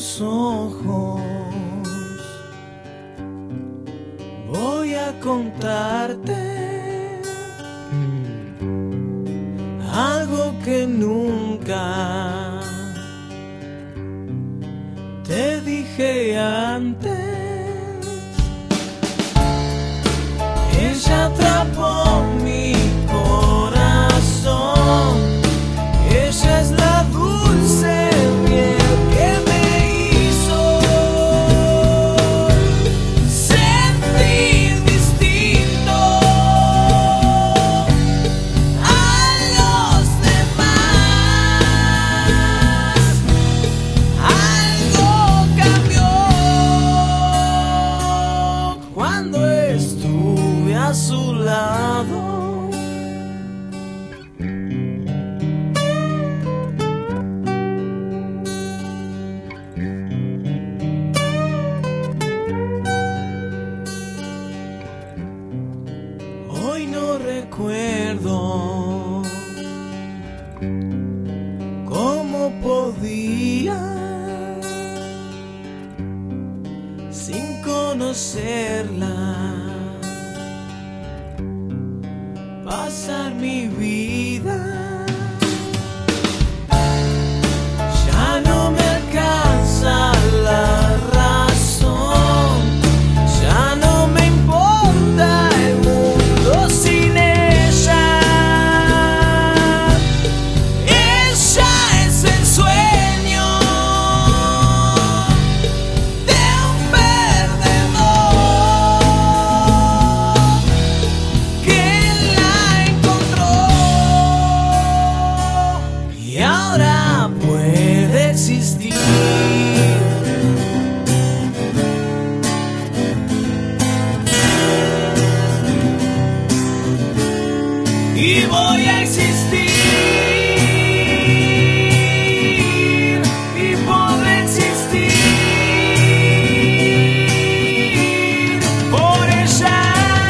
tus ojos voy a contarte algo que nunca te dije antes. Ella atrapó mi corazón. Ella es la dulce miel que me hizo sentir distinto a los demás. Algo cambió cuando estuve a su lado. Hoy no recuerdo cómo podía, sin conocerla, pasar mi vida. Ya no me alcanza la razón, ya no me importa el mundo sin ella. Ella es el sueño de un perdedor que la encontró y ahora puede existir. Y voy a existir y podré existir por ella.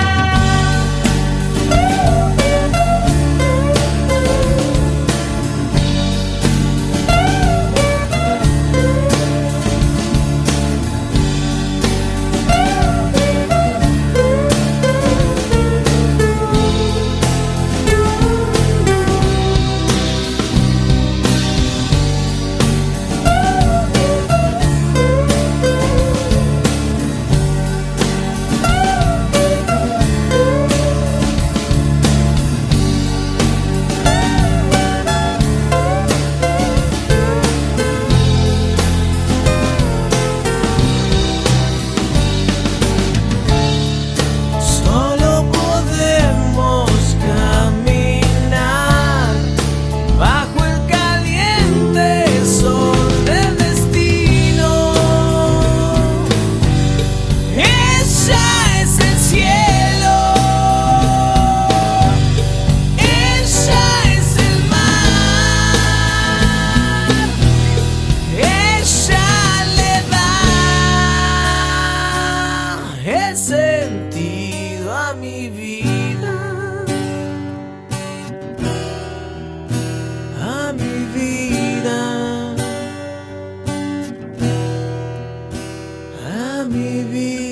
Sentido a mi vida, a mi vida, a mi vida.